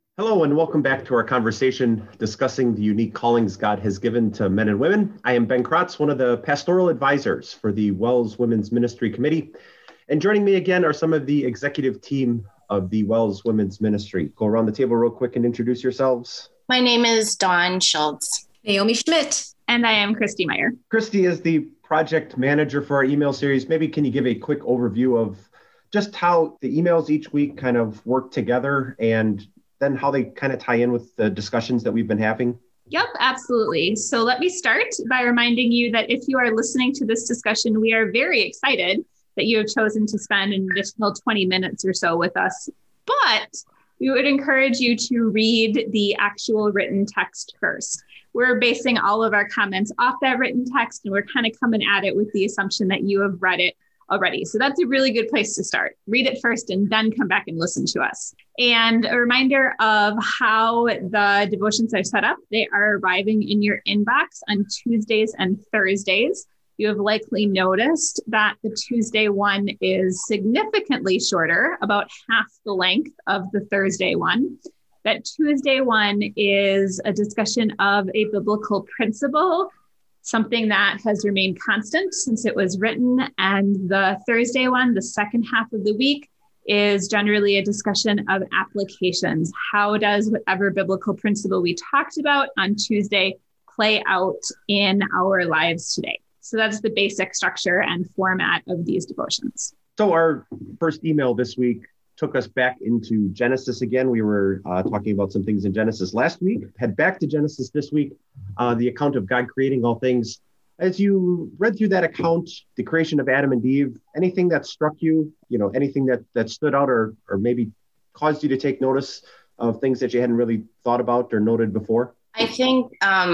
Hello, and welcome back to our conversation discussing the unique callings God has given to men and women. I am Ben Kratz, one of the pastoral advisors for the WELS Women's Ministry Committee. And joining me again are some of the executive team of the WELS Women's Ministry. Go around the table real quick and introduce yourselves. My name is Dawn Schultz. Naomi Schmidt. And I am Christy Meyer. Christy is the project manager for our email series. Maybe can you give a quick overview of just how the emails each week kind of work together and then how they kind of tie in with the discussions that we've been having? Yep, absolutely. So let me start by reminding you that if you are listening to this discussion, we are very excited that you have chosen to spend an additional 20 minutes or so with us. But we would encourage you to read the actual written text first. We're basing all of our comments off that written text, and we're kind of coming at it with the assumption that you have read it already. So that's a really good place to start. Read it first and then come back and listen to us. And a reminder of how the devotions are set up. They are arriving in your inbox on Tuesdays and Thursdays. You have likely noticed that the Tuesday one is significantly shorter, about half the length of the Thursday one. That Tuesday one is a discussion of a biblical principle, something that has remained constant since it was written. And the Thursday one, the second half of the week, is generally a discussion of applications. How does whatever biblical principle we talked about on Tuesday play out in our lives today? So that's the basic structure and format of these devotions. So our first email this week took us back into Genesis again. We were talking about some things in Genesis last week. Head back to Genesis this week, the account of God creating all things. As you read through that account, the creation of Adam and Eve, anything that struck you, anything that stood out or maybe caused you to take notice of things that you hadn't really thought about or noted before? I think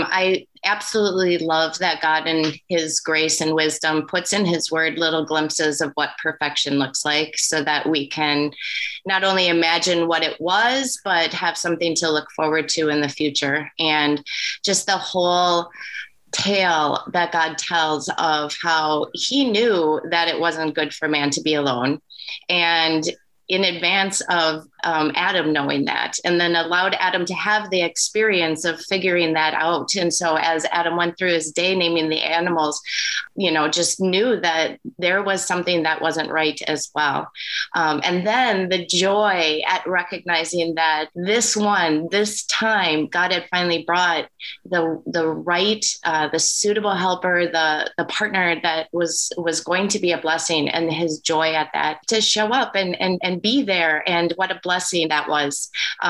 I absolutely love that God in his grace and wisdom puts in his word little glimpses of what perfection looks like so that we can not only imagine what it was, but have something to look forward to in the future. And just the whole tale that God tells of how he knew that it wasn't good for man to be alone. And in advance of Adam knowing that, and then allowed Adam to have the experience of figuring that out. And so as Adam went through his day naming the animals, just knew that there was something that wasn't right as well. And then the joy at recognizing that this time, God had finally brought the right, the suitable helper, the partner that was going to be a blessing, and his joy at that to show up and be there, and what a blessing that was.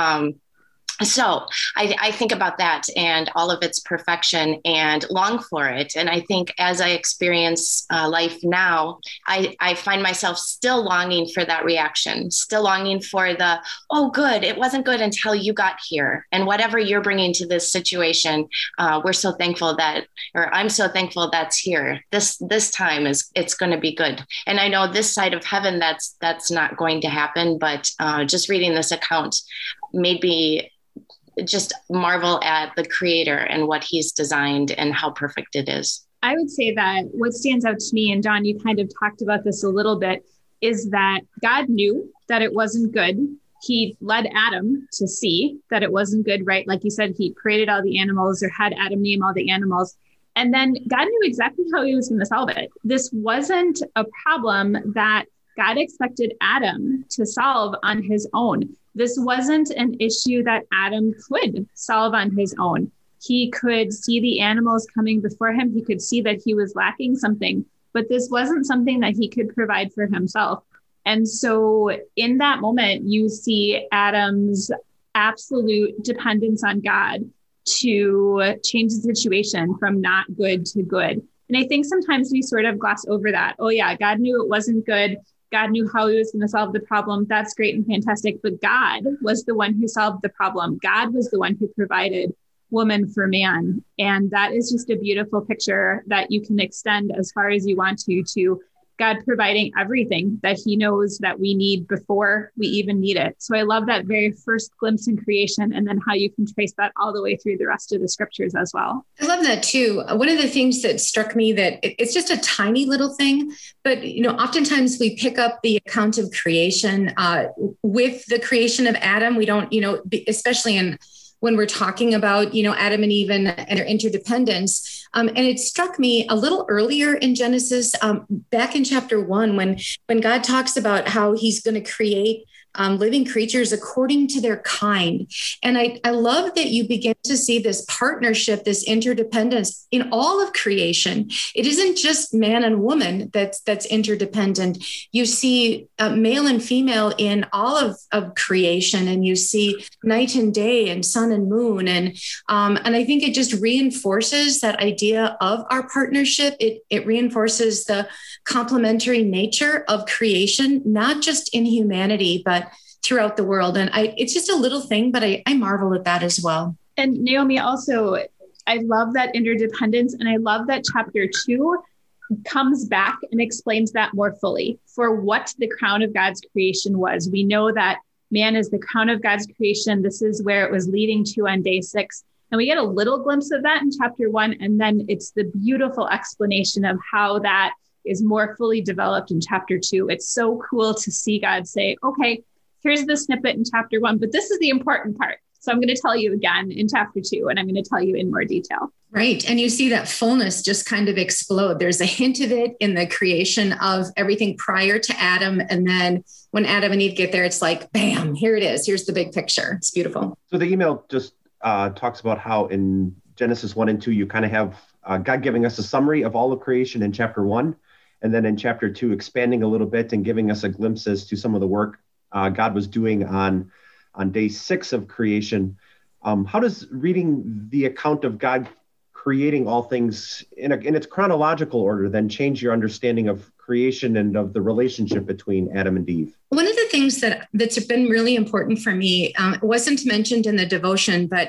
So I think about that and all of its perfection and long for it. And I think as I experience life now, I find myself still longing for that reaction, still longing for the, oh, good, it wasn't good until you got here. And whatever you're bringing to this situation, we're so thankful I'm so thankful that's here. This time it's going to be good. And I know this side of heaven, that's not going to happen. But just reading this account made me just marvel at the creator and what he's designed and how perfect it is. I would say that what stands out to me, and Dawn, you kind of talked about this a little bit, is that God knew that it wasn't good. He led Adam to see that it wasn't good, right? Like you said, he created all the animals or had Adam name all the animals. And then God knew exactly how he was going to solve it. This wasn't a problem that God expected Adam to solve on his own. This wasn't an issue that Adam could solve on his own. He could see the animals coming before him. He could see that he was lacking something, but this wasn't something that he could provide for himself. And so in that moment, you see Adam's absolute dependence on God to change the situation from not good to good. And I think sometimes we sort of gloss over that. Oh yeah, God knew it wasn't good. God knew how he was going to solve the problem. That's great and fantastic. But God was the one who solved the problem. God was the one who provided woman for man. And that is just a beautiful picture that you can extend as far as you want to God providing everything that he knows that we need before we even need it. So I love that very first glimpse in creation, and then how you can trace that all the way through the rest of the scriptures as well. I love that too. One of the things that struck me, that it's just a tiny little thing, but oftentimes we pick up the account of creation with the creation of Adam. We don't, especially when we're talking about, Adam and Eve and their interdependence. And it struck me a little earlier in Genesis, back in chapter 1, when God talks about how he's going to create living creatures according to their kind. And I love that you begin to see this partnership, this interdependence in all of creation. It isn't just man and woman that's interdependent. You see male and female in all of creation, and you see night and day and sun and moon. And I think it just reinforces that idea of our partnership. It reinforces the complementary nature of creation, not just in humanity, but throughout the world. And it's just a little thing, but I marvel at that as well. And Naomi, also, I love that interdependence. And I love that chapter 2 comes back and explains that more fully for what the crown of God's creation was. We know that man is the crown of God's creation. This is where it was leading to on day 6. And we get a little glimpse of that in chapter 1. And then it's the beautiful explanation of how that is more fully developed in chapter 2. It's so cool to see God say, okay, here's the snippet in chapter 1, but this is the important part. So I'm going to tell you again in chapter 2, and I'm going to tell you in more detail. Right. And you see that fullness just kind of explode. There's a hint of it in the creation of everything prior to Adam. And then when Adam and Eve get there, it's like, bam, here it is. Here's the big picture. It's beautiful. So the email just talks about how in Genesis 1 and 2, you kind of have God giving us a summary of all of creation in chapter 1. And then in chapter 2, expanding a little bit and giving us a glimpse as to some of the work God was doing on day 6 of creation. How does reading the account of God creating all things in its chronological order then change your understanding of creation and of the relationship between Adam and Eve? One of the things that's been really important for me, it wasn't mentioned in the devotion, but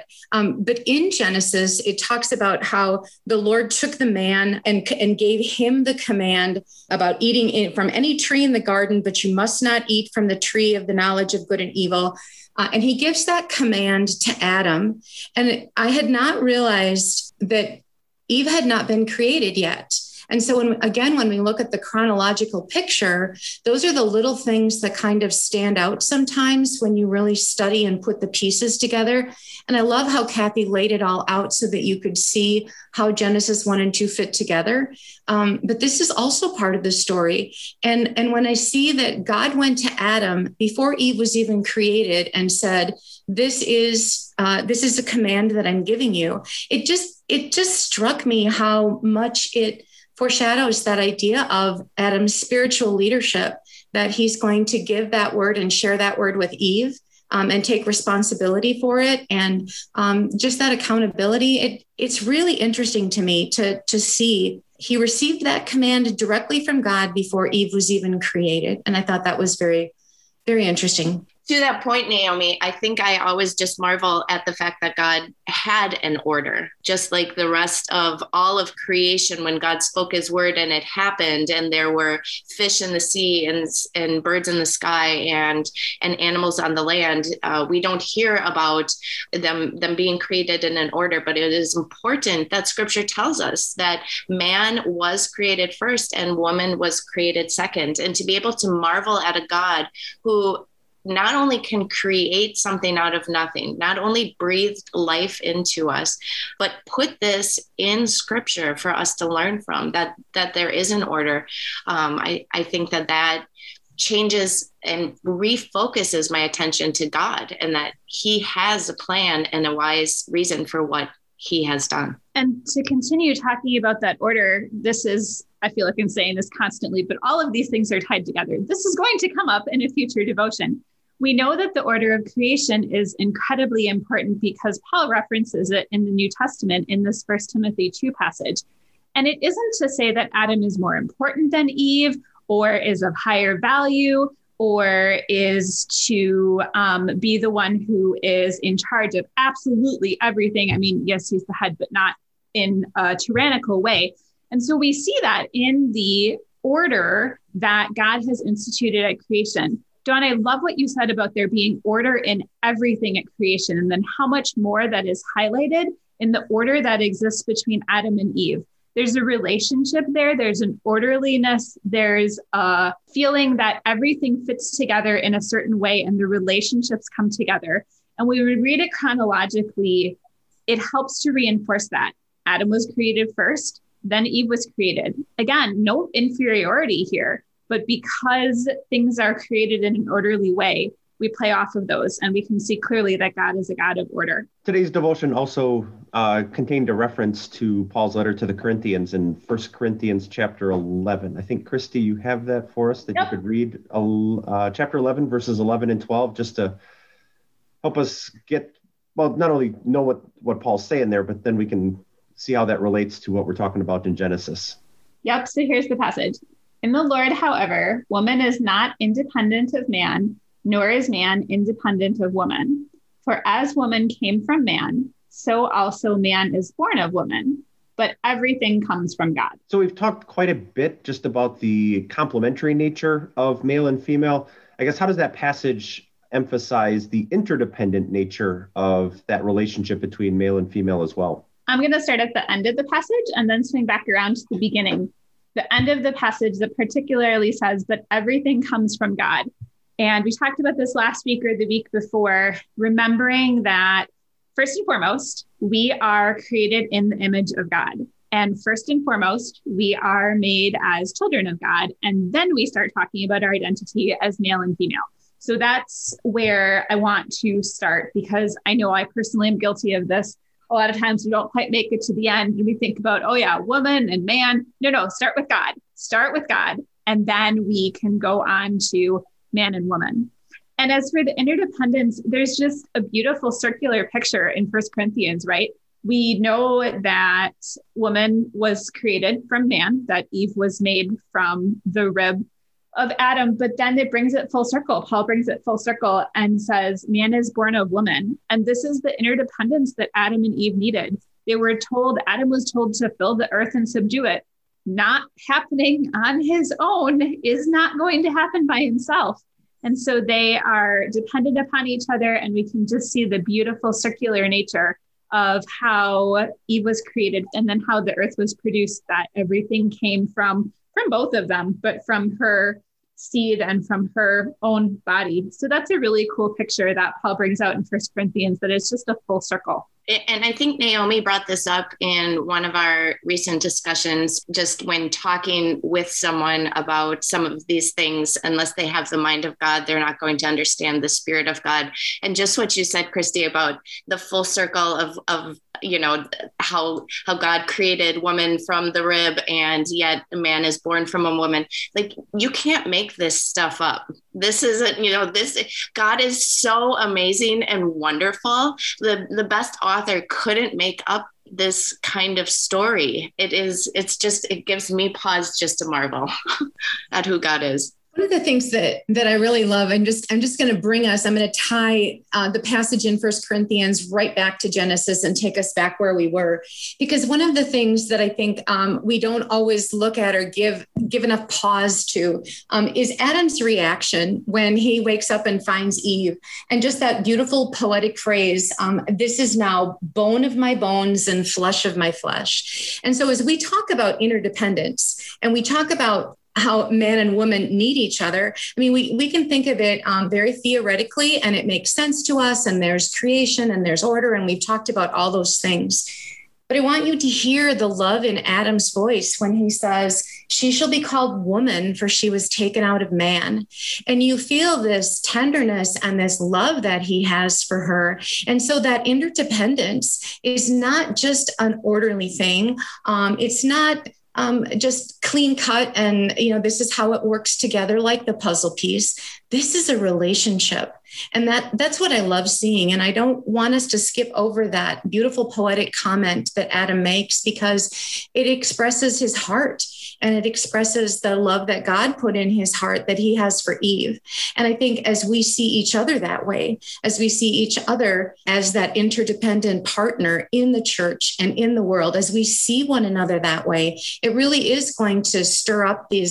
in Genesis, it talks about how the Lord took the man and gave him the command about eating from any tree in the garden, but you must not eat from the tree of the knowledge of good and evil. And he gives that command to Adam. And I had not realized that Eve had not been created yet. And so when we look at the chronological picture, those are the little things that kind of stand out sometimes when you really study and put the pieces together. And I love how Kathy laid it all out so that you could see how Genesis 1 and 2 fit together. But this is also part of the story. And when I see that God went to Adam before Eve was even created and said, this is a command that I'm giving you, it just struck me how much it foreshadows that idea of Adam's spiritual leadership, that he's going to give that word and share that word with Eve and take responsibility for it. And just that accountability, it's really interesting to me to see he received that command directly from God before Eve was even created. And I thought that was very, very interesting. To that point, Naomi, I think I always just marvel at the fact that God had an order, just like the rest of all of creation. When God spoke his word and it happened, and there were fish in the sea and birds in the sky and animals on the land, we don't hear about them being created in an order, but it is important that scripture tells us that man was created first and woman was created second. And to be able to marvel at a God who not only can create something out of nothing, not only breathed life into us, but put this in scripture for us to learn from, that there is an order. I think that changes and refocuses my attention to God, and that he has a plan and a wise reason for what he has done. And to continue talking about that order, I feel like I'm saying this constantly, but all of these things are tied together. This is going to come up in a future devotion. We know that the order of creation is incredibly important because Paul references it in the New Testament in this 1 Timothy 2 passage. And it isn't to say that Adam is more important than Eve or is of higher value or is to be the one who is in charge of absolutely everything. I mean, yes, he's the head, but not in a tyrannical way. And so we see that in the order that God has instituted at creation. Dawn, I love what you said about there being order in everything at creation, and then how much more that is highlighted in the order that exists between Adam and Eve. There's a relationship there. There's an orderliness. There's a feeling that everything fits together in a certain way and the relationships come together. And when we read it chronologically, it helps to reinforce that. Adam was created first, then Eve was created. Again, no inferiority here, but because things are created in an orderly way, we play off of those and we can see clearly that God is a God of order. Today's devotion also contained a reference to Paul's letter to the Corinthians in 1 Corinthians chapter 11. I think, Christy, you have that for us that you could read chapter 11, verses 11 and 12, just to help us not only know what Paul's saying there, but then we can see how that relates to what we're talking about in Genesis. Yep. So here's the passage. In the Lord, however, woman is not independent of man, nor is man independent of woman. For as woman came from man, so also man is born of woman. But everything comes from God. So we've talked quite a bit just about the complementary nature of male and female. I guess, how does that passage emphasize the interdependent nature of that relationship between male and female as well? I'm going to start at the end of the passage and then swing back around to the beginning. The end of the passage that particularly says that everything comes from God. And we talked about this last week or the week before, remembering that first and foremost, we are created in the image of God. And first and foremost, we are made as children of God. And then we start talking about our identity as male and female. So that's where I want to start, because I know I personally am guilty of this. A lot of times we don't quite make it to the end and we think about, oh yeah, woman and man. No, start with God. Start with God. And then we can go on to man and woman. And as for the interdependence, there's just a beautiful circular picture in 1 Corinthians, right? We know that woman was created from man, that Eve was made from the rib of Adam, but then it brings it full circle. Paul brings it full circle and says, man is born of woman. And this is the interdependence that Adam and Eve needed. Adam was told to fill the earth and subdue it. Not happening on his own is not going to happen by himself. And so they are dependent upon each other. And we can just see the beautiful circular nature of how Eve was created and then how the earth was produced, that everything came from both of them, but from her seed and from her own body. So that's a really cool picture that Paul brings out in 1 Corinthians, that it's just a full circle. And I think Naomi brought this up in one of our recent discussions, just when talking with someone about some of these things. Unless they have the mind of God, they're not going to understand the Spirit of God. And just what you said, Christy, about the full circle of how God created woman from the rib, and yet a man is born from a woman. Like, you can't make this stuff up. This isn't, God is so amazing and wonderful. The best author couldn't make up this kind of story. It gives me pause just to marvel at who God is. One of the things that I really love, I'm just going to tie the passage in 1 Corinthians right back to Genesis and take us back where we were. Because one of the things that I think we don't always look at or give enough pause to is Adam's reaction when he wakes up and finds Eve. And just that beautiful poetic phrase, this is now bone of my bones and flesh of my flesh. And so as we talk about interdependence and we talk about how man and woman need each other. I mean, we can think of it very theoretically, and it makes sense to us, and there's creation and there's order, and we've talked about all those things. But I want you to hear the love in Adam's voice when he says, she shall be called woman, for she was taken out of man. And you feel this tenderness and this love that he has for her. And so that interdependence is not just an orderly thing. It's not just clean cut and, this is how it works together like the puzzle piece. This is a relationship. And that's what I love seeing. And I don't want us to skip over that beautiful poetic comment that Adam makes, because it expresses his heart and it expresses the love that God put in his heart that he has for Eve. And I think as we see each other that way, as we see each other as that interdependent partner in the church and in the world, as we see one another that way, it really is going to stir up these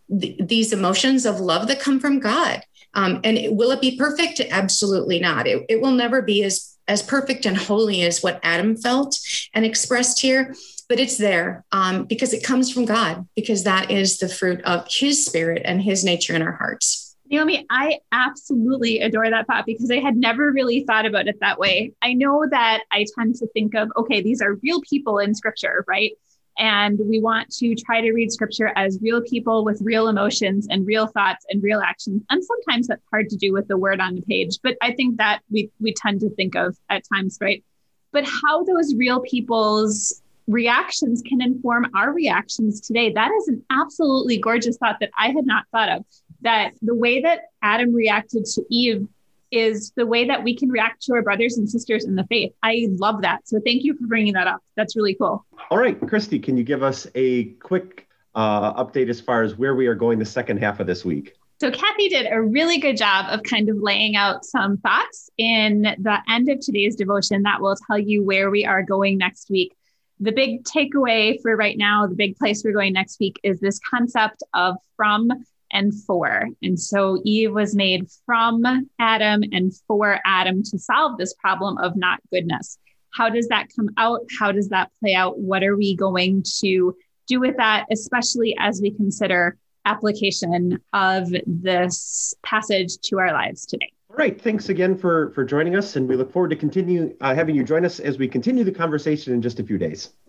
these emotions of love that come from God. Will it be perfect? Absolutely not. It will never be as perfect and holy as what Adam felt and expressed here, but it's there because it comes from God, because that is the fruit of his spirit and his nature in our hearts. Naomi, I absolutely adore that thought because I had never really thought about it that way. I know that I tend to think of, okay, these are real people in scripture, right? And we want to try to read scripture as real people with real emotions and real thoughts and real actions. And sometimes that's hard to do with the word on the page, but I think that we tend to think of at times, right? But how those real people's reactions can inform our reactions today, that is an absolutely gorgeous thought that I had not thought of. That the way that Adam reacted to Eve is the way that we can react to our brothers and sisters in the faith. I love that. So thank you for bringing that up. That's really cool. All right, Christy, can you give us a quick update as far as where we are going the second half of this week? So Kathy did a really good job of kind of laying out some thoughts in the end of today's devotion that will tell you where we are going next week. The big takeaway for right now, the big place we're going next week is this concept of from and for. And so Eve was made from Adam and for Adam to solve this problem of not goodness. How does that come out? How does that play out? What are we going to do with that, especially as we consider application of this passage to our lives today? All right. Thanks again for joining us. And we look forward to having you join us as we continue the conversation in just a few days.